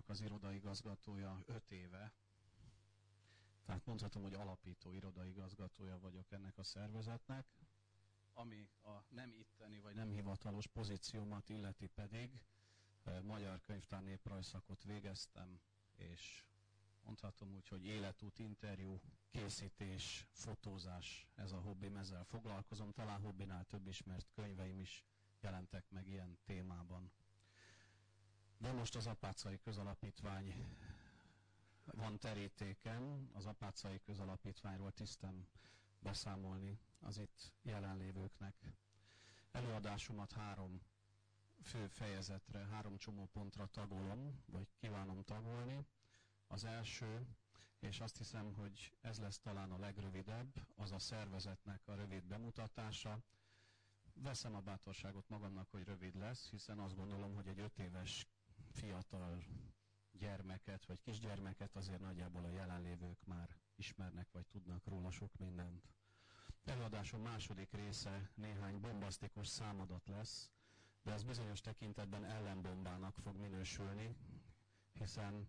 vagyok az irodaigazgatója 5 éve, tehát mondhatom, hogy alapító irodaigazgatója vagyok ennek a szervezetnek, ami a nem itteni vagy nem hivatalos pozíciómat illeti pedig magyar könyvtár néprajzszakot végeztem, és mondhatom úgy, hogy életút, interjú, készítés, fotózás, ez a hobbim, ezzel foglalkozom. Talán hobbinál több ismert könyveim is jelentek meg ilyen témában. De most az Apáczai Közalapítvány van terítéken, az Apáczai Közalapítványról tisztem beszámolni az itt jelenlévőknek. Előadásomat 3 fő fejezetre, 3 csomópontra tagolom, vagy kívánom tagolni. Az első, és azt hiszem, hogy ez lesz talán a legrövidebb, az a szervezetnek a rövid bemutatása. Veszem a bátorságot magamnak, hogy rövid lesz, hiszen azt gondolom, hogy egy 5 éves fiatal gyermeket, vagy kisgyermeket azért nagyjából a jelenlévők már ismernek, vagy tudnak róla sok mindent. Előadásom második része néhány bombasztikus számadat lesz, de ez bizonyos tekintetben ellenbombának fog minősülni, hiszen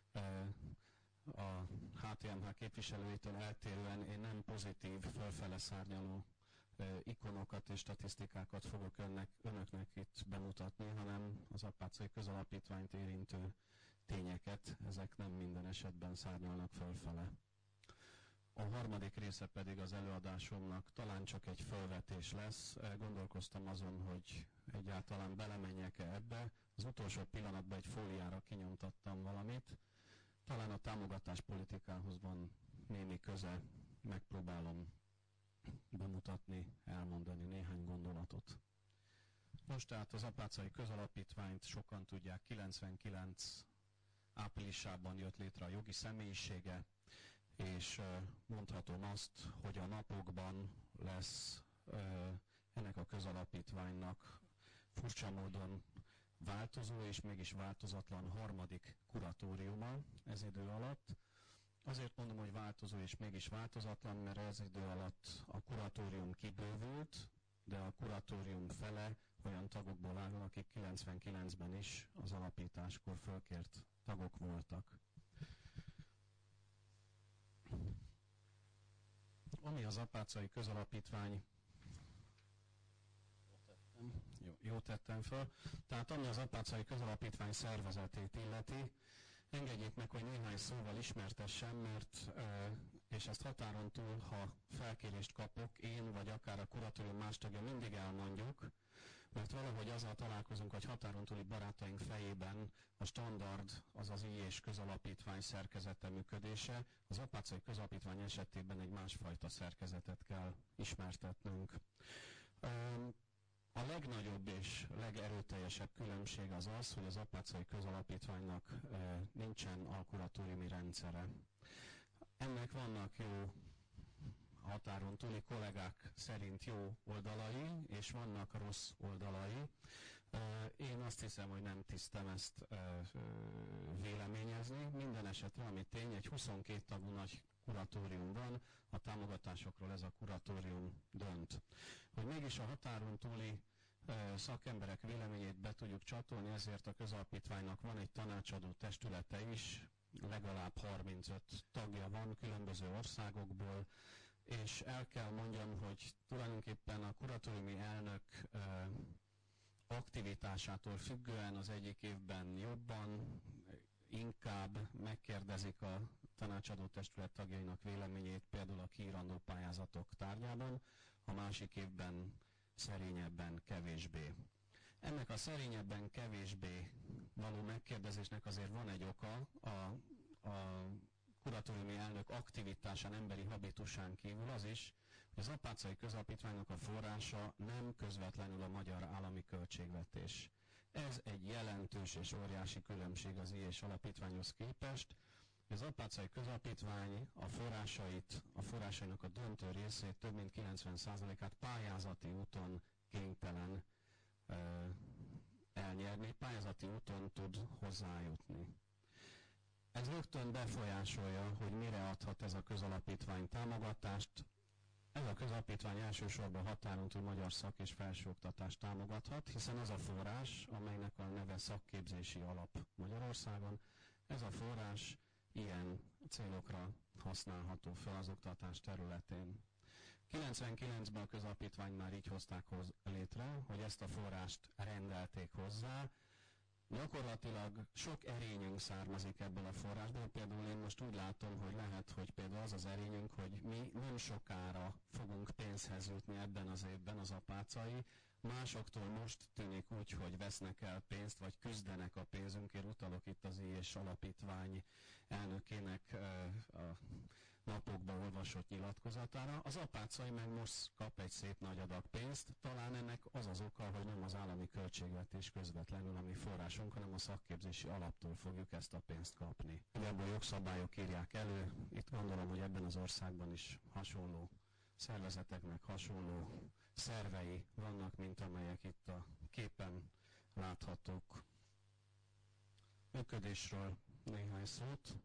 a HTMH képviselőitől eltérően én nem pozitív, fölfele szárnyaló ikonokat és statisztikákat fogok önöknek itt bemutatni, hanem az Apáczai Közalapítványt érintő tényeket, ezek nem minden esetben szárnyalnak fölfele. A harmadik része pedig az előadásomnak talán csak egy felvetés lesz. Gondolkoztam azon, hogy egyáltalán belemenjek-e ebbe. Az utolsó pillanatban egy fóliára kinyomtattam valamit. Talán a támogatáspolitikához van némi köze. Megpróbálom bemutatni, elmondani néhány gondolatot. Most tehát az Apáczai Közalapítványt sokan tudják, 99 áprilisában jött létre a jogi személyisége, és mondhatom azt, hogy a napokban lesz ennek a közalapítványnak furcsa módon változó és mégis változatlan harmadik kuratóriuma ez idő alatt. Azért mondom, hogy változó és mégis változatlan, mert ez idő alatt a kuratórium kibővült, de a kuratórium fele olyan tagokból áll, akik 99-ben is az alapításkor fölkért tagok voltak. Ami az Apáczai Közalapítvány, jó tettem fel, tehát ami az Apáczai Közalapítvány szervezetét illeti, engedjék meg, hogy néhány szóval ismertessem, mert, és ezt határon túl, ha felkérést kapok, én vagy akár a kuratórium más tagja, mindig elmondjuk, mert valahogy azzal találkozunk, hogy határon túli barátaink fejében a standard, azaz I és közalapítvány szerkezete működése, az Apáczai Közalapítvány esetében egy másfajta szerkezetet kell ismertetnünk. A legnagyobb és legerőteljesebb különbség az az, hogy az Apáczai Közalapítványnak nincsen alkuratóriumi rendszere. Ennek vannak jó határon túli kollégák szerint jó oldalai, és vannak rossz oldalai. Én azt hiszem, hogy nem tisztem ezt véleményezni. Minden esetre, ami tény, egy 22 tagú nagy kuratórium van, a támogatásokról ez a kuratórium dönt. Hogy mégis a határon túli szakemberek véleményét be tudjuk csatolni, ezért a közalapítványnak van egy tanácsadó testülete is, legalább 35 tagja van különböző országokból, és el kell mondjam, hogy tulajdonképpen a kuratóriumi elnök aktivitásától függően az egyik évben jobban, inkább megkérdezik a tanácsadó testület tagjainak véleményét, például a kiírandó pályázatok tárgyában, a másik évben szerényebben, kevésbé. Ennek a szerényebben, kevésbé való megkérdezésnek azért van egy oka, a kuratóriumi elnök aktivitásán, emberi habitusán kívül az is, hogy az Apáczai Közalapítványnak a forrása nem közvetlenül a magyar állami költségvetés. Ez egy jelentős és óriási különbség az I&S alapítványhoz képest. Az Apáczai Közalapítvány a forrásainak a döntő részét, több mint 90%-át pályázati úton kénytelen elnyerni, pályázati úton tud hozzájutni. Ez rögtön befolyásolja, hogy mire adhat ez a közalapítvány támogatást. Ez a közalapítvány elsősorban határon túl magyar szak- és felsőoktatást támogathat, hiszen az a forrás, amelynek a neve szakképzési alap Magyarországon, Ez a forrás ilyen célokra használható fel az oktatás területén. 99-ben a közalapítvány már így hozták létre, hogy ezt a forrást rendelték hozzá. Gyakorlatilag sok erényünk származik ebből a forrásból. Például én most úgy látom, hogy lehet, hogy például az az erényünk, hogy mi nem sokára fogunk pénzhez jutni ebben az évben, az apácai. Másoktól most tűnik úgy, hogy vesznek el pénzt, vagy küzdenek a pénzünkért. Utalok itt az I.S. Alapítvány elnökének a napokban olvasott nyilatkozatára. Az apácai meg most kap egy szép nagy adag pénzt. Talán ennek az az oka, hogy nem az állami költségvetés közvetlenül a mi forrásunk, hanem a szakképzési alaptól fogjuk ezt a pénzt kapni. Ebből jogszabályok írják elő. Itt gondolom, hogy ebben az országban is hasonló szervezeteknek hasonló szervei vannak, mint amelyek itt a képen láthatók. Működésről néhány szót.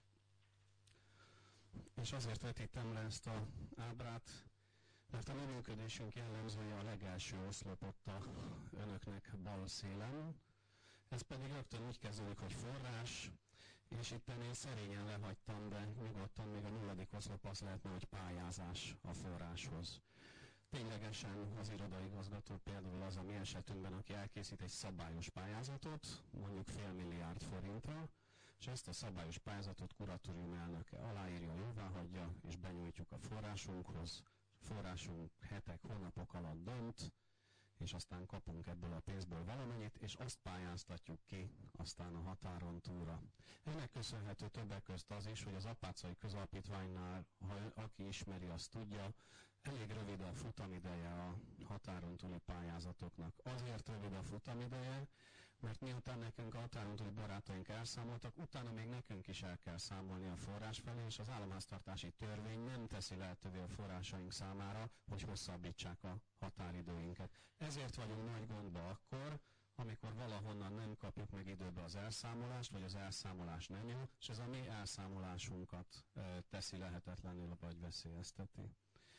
És azért vetítem le ezt az ábrát, mert a mi működésünk jellemzője a legelső oszlop ott a önöknek bal szélen. Ez pedig rögtön úgy kezdődik, hogy forrás, és itt én szerényen lehagytam, de nyugodtan még a nulladik oszlop az lehetne, hogy pályázás a forráshoz. Ténylegesen az irodaigazgató például az a mi esetünkben, aki elkészít egy szabályos pályázatot, mondjuk $500 millió, és ezt a szabályos pályázatot kuratórium elnöke aláírja, jóváhagyja, és benyújtjuk a forrásunkhoz. Forrásunk hetek, hónapok alatt dönt, és aztán kapunk ebből a pénzből valamennyit, és azt pályáztatjuk ki aztán a határon túlra. Ennek köszönhető többek közt az is, hogy az apácai közalapítványnál, aki ismeri, azt tudja, elég rövid a futamideje a határon túli pályázatoknak. Azért rövid a futamideje, mert miután nekünk a határon túli barátaink elszámoltak, utána még nekünk is el kell számolni a forrás felé, és az államháztartási törvény nem teszi lehetővé a forrásaink számára, hogy hosszabbítsák a határidőinket. Ezért vagyunk nagy gondba akkor, amikor valahonnan nem kapjuk meg időbe az elszámolást, vagy az elszámolás nem jó, és ez a mi elszámolásunkat teszi lehetetlenül, vagy veszélyezteti.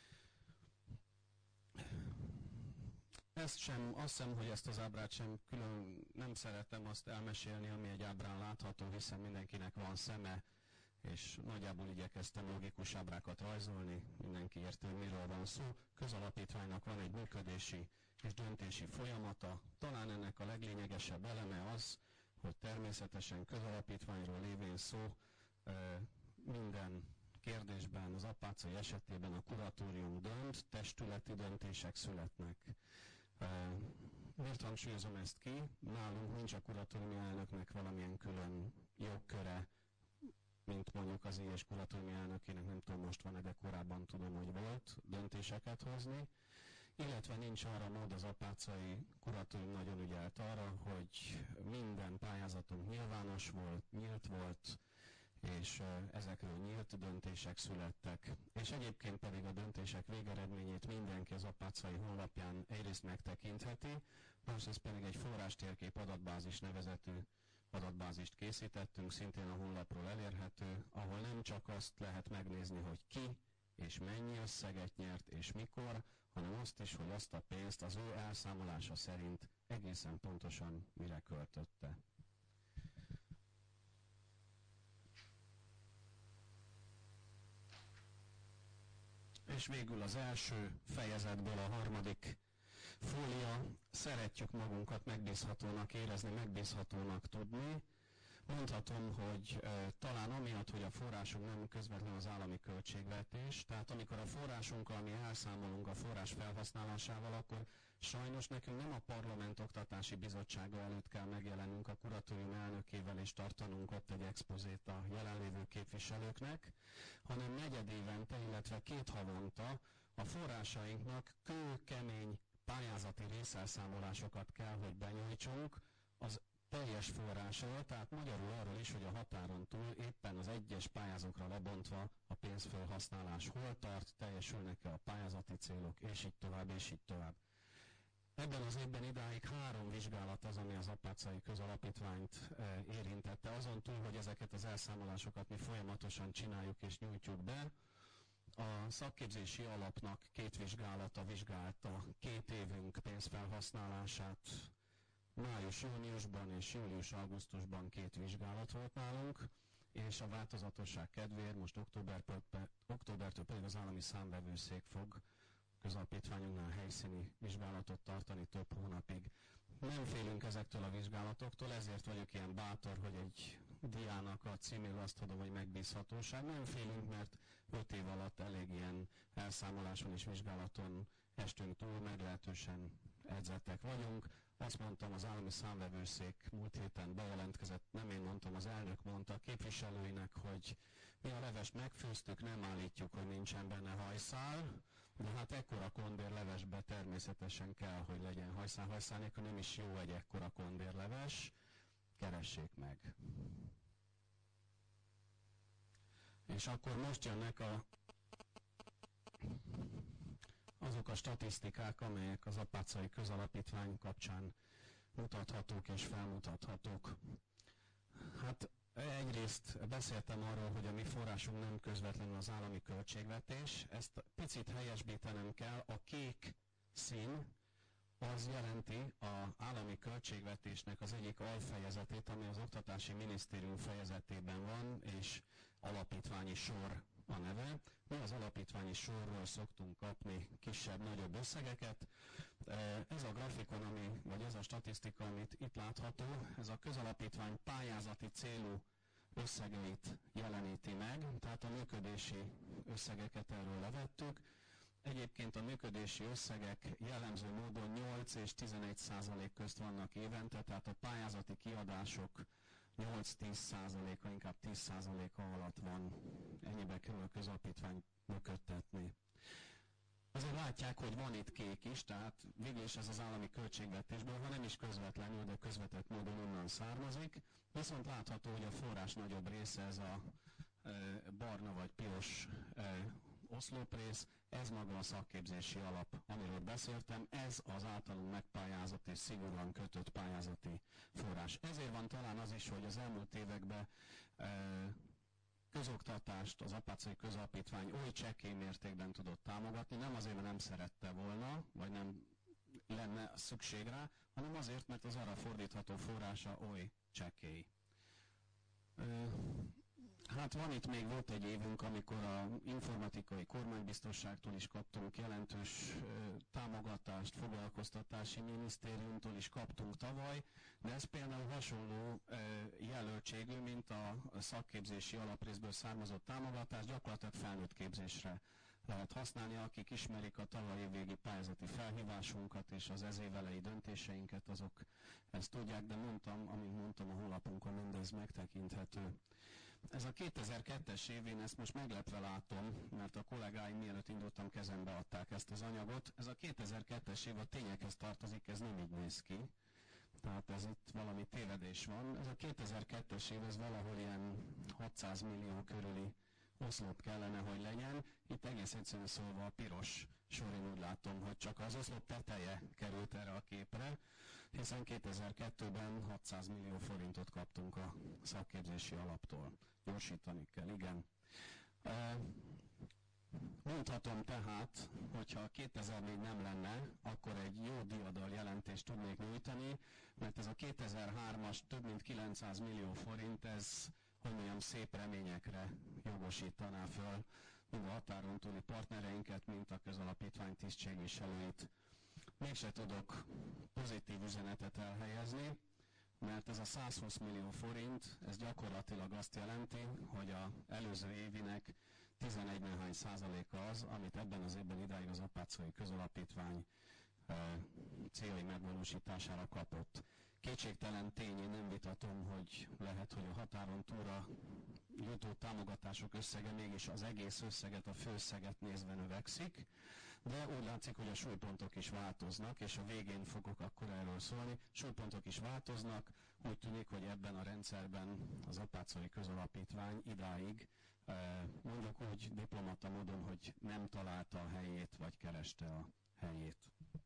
Azt hiszem, hogy ezt az ábrát sem külön nem szeretem azt elmesélni, ami egy ábrán látható, hiszen mindenkinek van szeme, és nagyjából igyekeztem logikus ábrákat rajzolni, mindenki érti, hogy miről van szó. Közalapítványnak van egy működési és döntési folyamata. Talán ennek a leglényegesebb eleme az, hogy természetesen közalapítványról lévén szó minden kérdésben, az apácai esetében a kuratórium dönt, testületi döntések születnek. Miért hangsúlyozom ezt ki? Nálunk nincs a kuratóriumi elnöknek valamilyen külön jogköre, mint mondjuk az I.S. kuratóriumi elnökének, nem tudom most van-e, de korábban tudom, hogy volt döntéseket hozni, illetve nincs arra mód, az apácai kuratórium nagyon ügyelt arra, hogy minden pályázatunk nyilvános volt, nyílt volt, és ezekről nyílt döntések születtek. És egyébként pedig a döntések végeredményét mindenki az apácai honlapján egyrészt megtekintheti, másrészt pedig egy forrástérkép adatbázis nevezetű adatbázist készítettünk, szintén a honlapról elérhető, ahol nem csak azt lehet megnézni, hogy ki és mennyi összeget nyert és mikor, hanem azt is, hogy azt a pénzt az ő elszámolása szerint egészen pontosan mire költötte. És végül az első fejezetből a harmadik fólia, szeretjük magunkat megbízhatónak érezni, megbízhatónak tudni. Mondhatom, hogy talán amiatt, hogy a forrásunk nem közvetlenül az állami költségvetés, tehát amikor a forrásunkkal mi elszámolunk a forrás felhasználásával, akkor sajnos nekünk nem a Parlament Oktatási Bizottsága előtt kell megjelennünk a kuratórium elnökével és tartanunk ott egy expozét a jelenlévő képviselőknek, hanem negyedévente, illetve 2 havonta a forrásainknak kőkemény pályázati részelszámolásokat kell, hogy benyújtsunk az teljes forrásról, tehát magyarul arról is, hogy a határon túl éppen az egyes pályázókra lebontva a pénzfelhasználás hol tart, teljesülnek-e a pályázati célok, és így tovább, és így tovább. Ebben az évben idáig 3 vizsgálat az, ami az apácai közalapítványt érintette. Azon túl, hogy ezeket az elszámolásokat mi folyamatosan csináljuk és nyújtjuk be, a szakképzési alapnak 2 vizsgálata vizsgálta 2 évünk pénzfelhasználását, Május-júniusban és július-augusztusban 2 vizsgálat volt nálunk, és a változatosság kedvéért most októbertől pedig az állami számvevőszék fog közalapítványunknál helyszíni vizsgálatot tartani több hónapig. Nem félünk ezektől a vizsgálatoktól, ezért vagyok ilyen bátor, hogy egy diának a címéről azt tudom, hogy megbízhatóság. Nem félünk, mert 5 év alatt elég ilyen elszámoláson és vizsgálaton estünk túl, meglehetősen edzettek vagyunk. Azt mondtam, az állami számvevőszék múlt héten bejelentkezett, nem én mondtam, az elnök mondta a képviselőinek, hogy mi a levest megfőztük, nem állítjuk, hogy nincsen benne hajszál, de hát ekkora kondérlevesbe természetesen kell, hogy legyen hajszál. Hajszál nélkül nem is jó egy ekkora kondérleves, keressék meg. És akkor most jönnek azok a statisztikák, amelyek az Apáczai Közalapítvány kapcsán mutathatók és felmutathatók. Hát egyrészt beszéltem arról, hogy a mi forrásunk nem közvetlenül az állami költségvetés. Ezt picit helyesbítenem kell. A kék szín az jelenti az állami költségvetésnek az egyik alfejezetét, ami az Oktatási Minisztérium fejezetében van, és alapítványi sor a neve. Mi az alapítványi sorról szoktunk kapni kisebb-nagyobb összegeket. Ez a grafikon, vagy ez a statisztika, amit itt látható, ez a közalapítvány pályázati célú összegeit jeleníti meg, tehát a működési összegeket erről levettük. Egyébként a működési összegek jellemző módon 8 és 11% közt vannak évente, tehát a pályázati kiadások 8-10%-a, inkább 10%-a alatt van. Ennyibe kerül a közalapítvány működtetni. Azért látják, hogy van itt kék is, tehát végül is ez az állami költségvetésből, ha nem is közvetlenül, de közvetett módon onnan származik. Viszont látható, hogy a forrás nagyobb része ez a barna vagy piros oszloprész, ez maga a szakképzési alap, amiről beszéltem, ez az általunk megpályázott és szigorúan kötött pályázati forrás. Ezért van talán az is, hogy az elmúlt években közoktatást az Apáczai Közalapítvány oly csekély mértékben tudott támogatni, nem azért, mert nem szerette volna, vagy nem lenne szükség rá, hanem azért, mert az arra fordítható forrása oly csekély. Hát volt egy évünk, amikor a informatikai kormánybiztosságtól is kaptunk jelentős támogatást, foglalkoztatási minisztériumtól is kaptunk tavaly, de ez például hasonló jelöltségű, mint a szakképzési alaprészből származott támogatás, gyakorlatilag felnőtt képzésre lehet használni. Akik ismerik a tavalyi végi pályázati felhívásunkat és az ez év elejé döntéseinket, azok ezt tudják, de amint mondtam, a honlapunkon mindez megtekinthető. Ez a 2002-es év, én ezt most meglepve látom, mert a kollégáim mielőtt indultam kezembe adták ezt az anyagot. Ez a 2002-es év a tényekhez tartozik, ez nem így néz ki. Tehát ez itt valami tévedés van. Ez a 2002-es év, ez valahol ilyen 600 millió körüli oszlop kellene, hogy legyen. Itt egész egyszerűen szólva a piros sor, én úgy látom, hogy csak az oszlop teteje került erre a képre, hiszen 2002-ben 600 millió forintot kaptunk a szakképzési alaptól. Gyorsítani kell, igen. Mondhatom tehát, hogyha 2004 nem lenne, akkor egy jó diadal jelentést tudnék nyújtani, mert ez a 2003-as több mint 900 millió forint, ez, hogy mondjam, szép reményekre jogosítaná föl mind a határon túli partnereinket, mint a közalapítvány tisztségviselőit. Mégse tudok pozitív üzenetet elhelyezni, mert ez a 120 millió forint, ez gyakorlatilag azt jelenti, hogy az előző évinek 11 néhány százaléka az, amit ebben az évben idáig az Apáczai Közalapítvány céljai megvalósítására kapott. Kétségtelen tény, én nem vitatom, hogy lehet, hogy a határon túlra jutó támogatások összege mégis az egész összeget, a főösszeget nézve növekszik, de úgy látszik, hogy a súlypontok is változnak, és a végén fogok akkor erről szólni. Súlypontok is változnak, úgy tűnik, hogy ebben a rendszerben az Apáczai Közalapítvány idáig, mondjuk úgy diplomata módon, hogy nem találta a helyét, vagy kereste a helyét.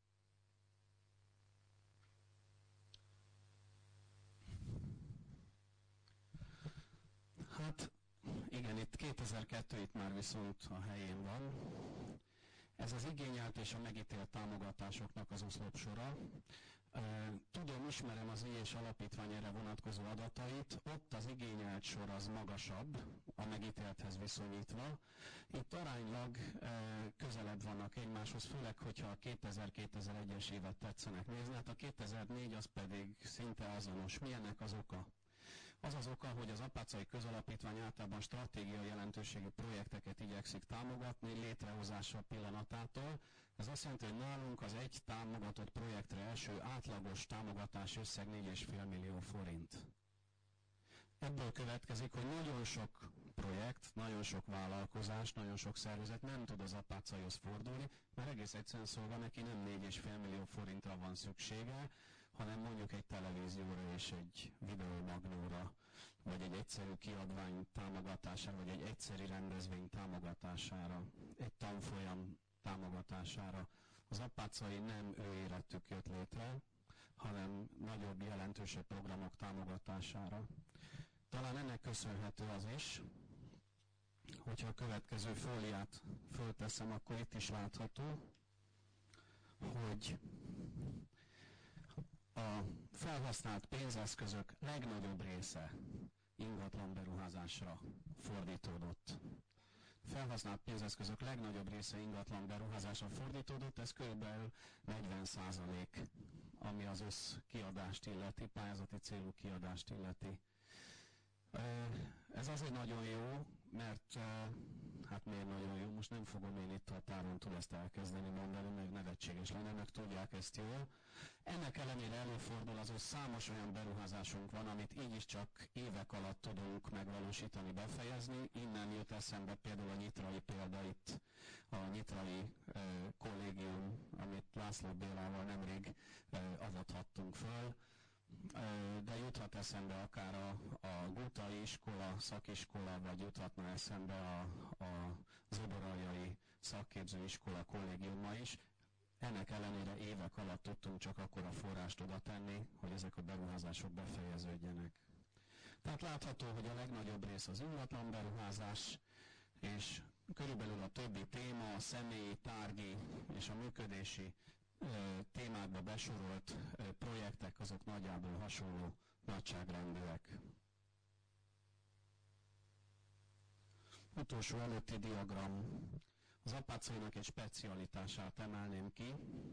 Hát igen, itt 2002 itt már viszont a helyén van. Ez az igényelt és a megítélt támogatásoknak az oszlopsora. Tudom, ismerem az I.E.S. alapítvány erre vonatkozó adatait, ott az igényelt sor az magasabb, a megítélthez viszonyítva. Itt aránylag közelebb vannak egymáshoz, főleg, hogyha a 2000-2001-es évet tetszenek nézni. Hát a 2004 az pedig szinte azonos. Milyennek az oka? Az az oka, hogy az Apáczai Közalapítvány általában stratégiai jelentőségű projekteket igyekszik támogatni létrehozása pillanatától. Ez azt jelenti, hogy nálunk az egy támogatott projektre első átlagos támogatás összeg 4,5 millió forint. Ebből következik, hogy nagyon sok projekt, nagyon sok vállalkozás, nagyon sok szervezet nem tud az Apáczaihoz fordulni, mert egész egyszerűen szólva neki nem 4,5 millió forintra van szüksége, hanem mondjuk egy televízióra és egy videómagnóra, vagy egy egyszerű kiadvány támogatására, vagy egy egyszeri rendezvény támogatására, egy tanfolyam támogatására. Az Apáczai nem ő érettük jött létre, hanem nagyobb, jelentősebb programok támogatására. Talán ennek köszönhető az is, hogyha a következő fóliát fölteszem, akkor itt is látható, hogy a felhasznált pénzeszközök legnagyobb része ingatlan beruházásra fordítódott. Felhasznált pénzeszközök legnagyobb része ingatlan beruházásra fordítódott, ez kb. 40%, ami az összkiadást illeti, pályázati célú kiadást illeti. Ez azért nagyon jó, mert hát miért nagyon jó, most nem fogom én itt a táron túl ezt elkezdeni mondani, meg nevetséges lenne, meg tudják ezt jól. Ennek ellenére előfordul az, hogy számos olyan beruházásunk van, amit így is csak évek alatt tudunk megvalósítani, befejezni. Innen jött eszembe például a nyitrai példa itt, a nyitrai kollégium, amit László Bélával nemrég avathattunk föl. De juthat eszembe akár a Gutai iskola, szakiskola, vagy juthatna eszembe a Zoboraljai szakképzőiskola kollégiuma is. Ennek ellenére évek alatt tudtunk csak akkora forrást oda tenni, hogy ezek a beruházások befejeződjenek. Tehát látható, hogy a legnagyobb rész az ingatlan beruházás, és körülbelül a többi téma, a személyi, tárgyi és a működési témákba besorolt projektek, azok nagyjából hasonló nagyságrendűek. Utolsó előtti diagram. Az Apáczainak egy specialitását emelném ki.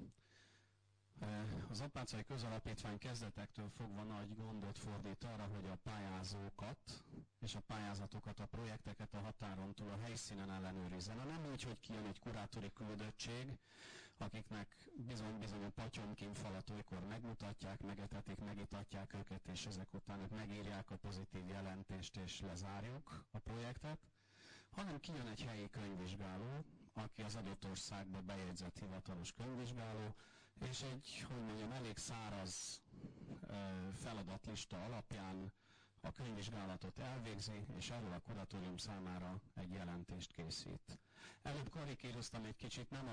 Az Apáczai Közalapítvány kezdetektől fogva nagy gondot fordít arra, hogy a pályázókat és a pályázatokat, a projekteket a határon túl a helyszínen ellenőrizzen. Nem úgy, hogy kijön egy kurátori küldöttség, akiknek bizony a patyomkin falat olykor megmutatják, megetetik, megitatják őket, és ezek után ők megírják a pozitív jelentést, és lezárjuk a projektet, hanem kijön egy helyi könyvvizsgáló, aki az adott országba bejegyzett hivatalos könyvvizsgáló, és egy, hogy mondjam, elég száraz feladatlista alapján a könyvvizsgálatot elvégzi, és erről a kuratórium számára egy jelentést készít. Előbb karikíroztam egy kicsit, nem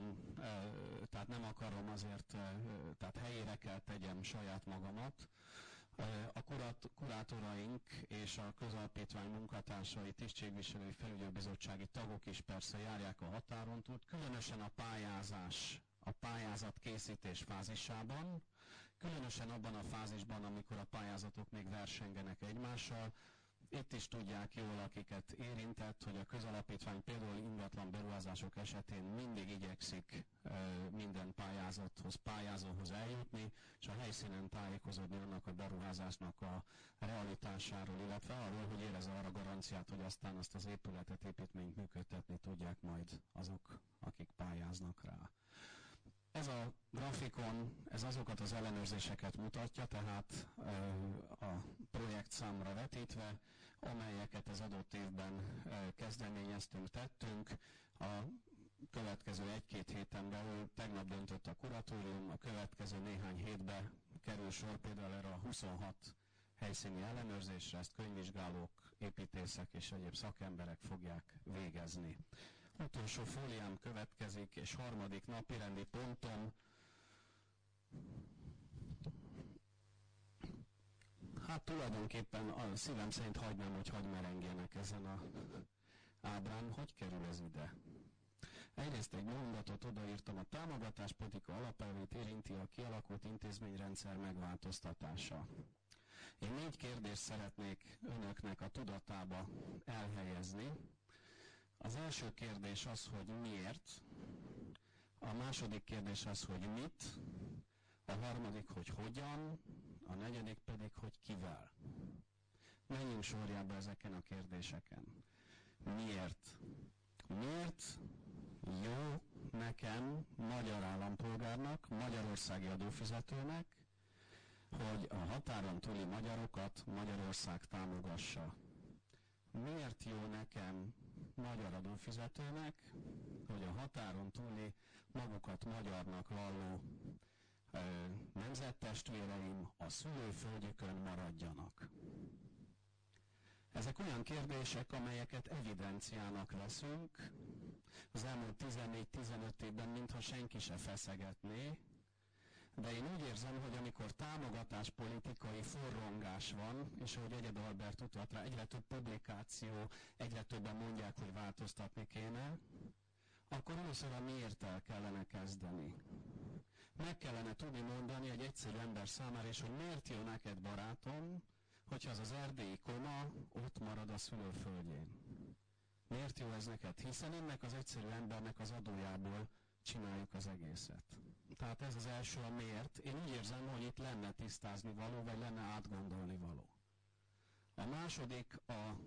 akarom azért, tehát helyére kell tegyem saját magamat. A kurátoraink és a közalapítvány munkatársai, tisztségviselői, felügyelőbizottsági tagok is persze járják a határon túl, különösen a pályázat készítés fázisában, különösen abban a fázisban, amikor a pályázatok még versengenek egymással. Itt is tudják jól, akiket érintett, hogy a közalapítvány például ingatlan beruházások esetén mindig igyekszik minden pályázóhoz eljutni, és a helyszínen tájékozódni annak a beruházásnak a realitásáról, illetve arról, hogy érez arra garanciát, hogy aztán azt az épületet, építményt működtetni tudják majd azok, akik pályáznak rá. Ez a grafikon, ez azokat az ellenőrzéseket mutatja, tehát a projekt számra vetítve, amelyeket az adott évben kezdeményeztünk, tettünk. A következő egy-két héten belül, tegnap döntött a kuratórium, a következő néhány hétben kerül sor például erre a 26 helyszíni ellenőrzésre, ezt könyvvizsgálók, építészek és egyéb szakemberek fogják végezni. Utolsó fóliám következik, és harmadik napirendi pontom. Hát tulajdonképpen a szívem szerint hagynám, hogy hadd merengjenek ezen a ábrán. Hogy kerül ez ide? Egyrészt egy mondatot odaírtam, a támogatáspolitika alapelvét érinti a kialakult intézményrendszer megváltoztatása. Én 4 kérdést szeretnék önöknek a tudatába elhelyezni. Az első kérdés az, hogy miért, a második kérdés az, hogy mit, a harmadik, hogy hogyan, a negyedik pedig, hogy kivel. Menjünk sorjába ezeken a kérdéseken. Miért? Miért jó nekem, magyar állampolgárnak, magyarországi adófizetőnek, hogy a határon túli magyarokat Magyarország támogassa? Miért jó nekem, magyar adófizetőnek, hogy a határon túli magukat magyarnak valló nemzettestvéreim a szülőföldjükön maradjanak? Ezek olyan kérdések, amelyeket evidenciának veszünk. Az elmúlt 14-15 évben mintha senki se feszegetné, de én úgy érzem, hogy amikor támogatáspolitikai forrongás van, és ahogy Egyed Albert utalt rá, egyre több publikáció, egyre többen mondják, hogy változtatni kéne, akkor először a miérttel kellene kezdeni. Meg kellene tudni mondani egy egyszerű ember számára is, hogy miért jó neked, barátom, hogyha az erdélyi koma ott marad a szülőföldjén. Miért jó ez neked? Hiszen ennek az egyszerű embernek az adójából csináljuk az egészet. Tehát ez az első, a miért. Én úgy érzem, hogy itt lenne tisztázni való, vagy lenne átgondolni való. A második a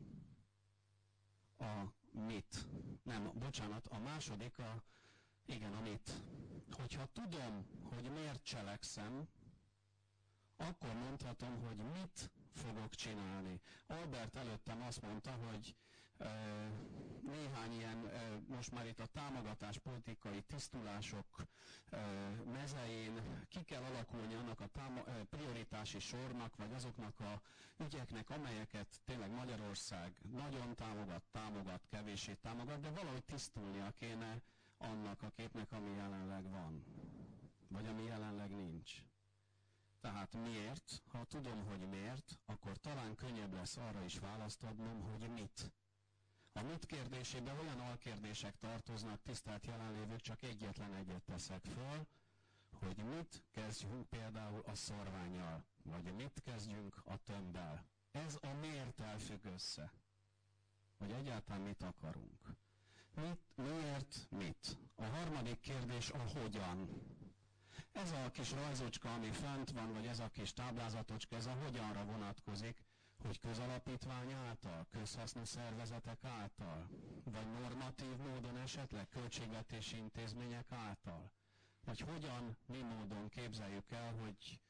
mit. Nem, bocsánat, a második a mit. Hogyha tudom, hogy miért cselekszem, akkor mondhatom, hogy mit fogok csinálni. Albert előttem azt mondta, hogy néhány ilyen, most már itt a támogatáspolitikai tisztulások mezején ki kell alakulni annak a prioritási sornak, vagy azoknak a ügyeknek, amelyeket tényleg Magyarország nagyon támogat, kevéssé támogat, de valahogy tisztulnia kéne annak a képnek, ami jelenleg van, vagy ami jelenleg nincs. Tehát miért? Ha tudom, hogy miért, akkor talán könnyebb lesz arra is választ adnom, hogy mit. A mit kérdésében olyan alkérdések tartoznak, tisztelt jelenlévők, csak egyetlen egyet teszek föl, hogy mit kezdjünk például a szorvánnyal, vagy mit kezdjünk a tömbbel. Ez a miérttel függ össze. Hogy egyáltalán mit akarunk. Miért, mit? A harmadik kérdés a hogyan. Ez a kis rajzocska, ami fent van, vagy ez a kis táblázatocska, ez a hogyanra vonatkozik, hogy közalapítvány által, közhasznú szervezetek által, vagy normatív módon esetleg költségvetési intézmények által. Vagy hogyan, mi módon képzeljük el, hogy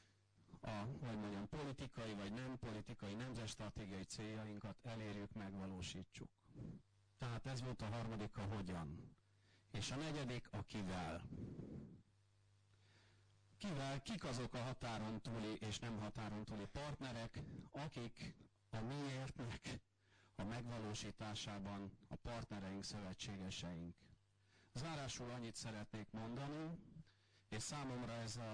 politikai vagy nem politikai, nemzetstratégiai céljainkat elérjük, megvalósítsuk. Tehát ez volt a harmadik, a hogyan. És a negyedik, a kivel. Kik azok a határon túli és nem határon túli partnerek, akik a miértnek a megvalósításában a partnereink, szövetségeseink. Zárásul annyit szeretnék mondani, és számomra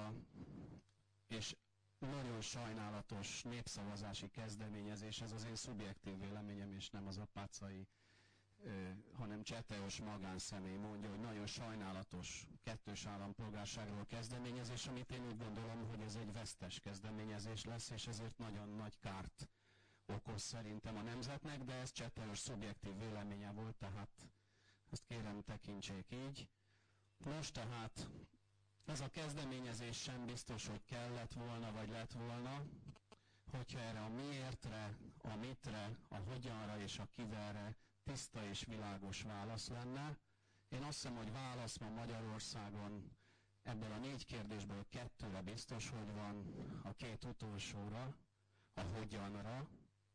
és nagyon sajnálatos népszavazási kezdeményezés, ez az én szubjektív véleményem, és nem az apácai, hanem cseteos magánszemély mondja, hogy nagyon sajnálatos kettős állampolgárságról kezdeményezés, amit én úgy gondolom, hogy ez egy vesztes kezdeményezés lesz, és ezért nagyon nagy kárt okoz szerintem a nemzetnek, de ez cseteos szubjektív véleménye volt, tehát ezt kérem tekintsék így. Most tehát ez a kezdeményezés sem biztos, hogy kellett volna, vagy lett volna, hogyha erre a miértre, a mitre, a hogyanra és a kivelre tiszta és világos válasz lenne. Én azt hiszem, hogy válasz ma Magyarországon ebből a 4 kérdésből 2-re biztos, hogy van, a 2 utolsóra, a hogyanra,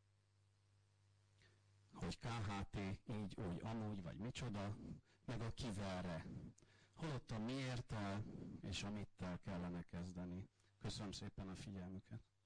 hogy KHT, így, úgy, amúgy, vagy micsoda, meg a kivelre. Holott a miérttel és a mittel kellene kezdeni. Köszönöm szépen a figyelmüket.